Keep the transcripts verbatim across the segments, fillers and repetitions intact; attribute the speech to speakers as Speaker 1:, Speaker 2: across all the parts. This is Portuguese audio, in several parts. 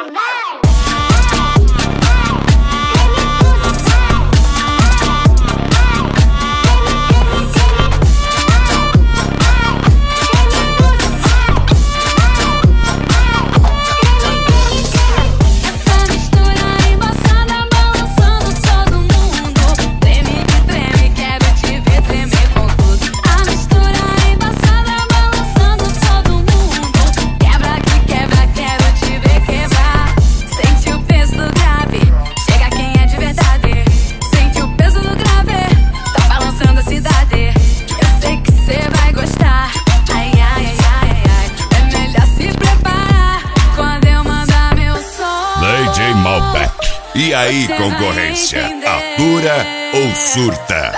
Speaker 1: E aí, concorrência, atura ou surta?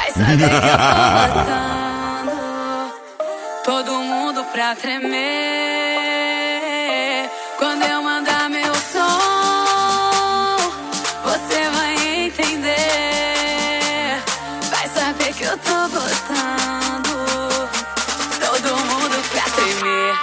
Speaker 2: Todo mundo pra tremer. Quando eu mandar meu som, você vai entender. Vai saber que eu tô botando todo mundo pra tremer.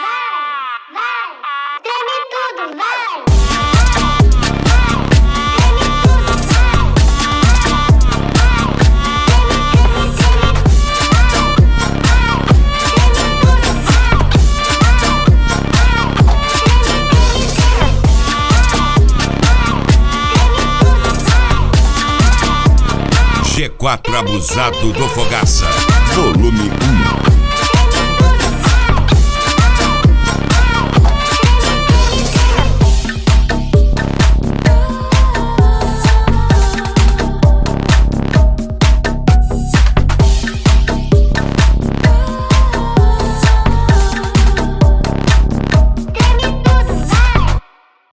Speaker 1: G quatro Abusado do Fogaça, volume um.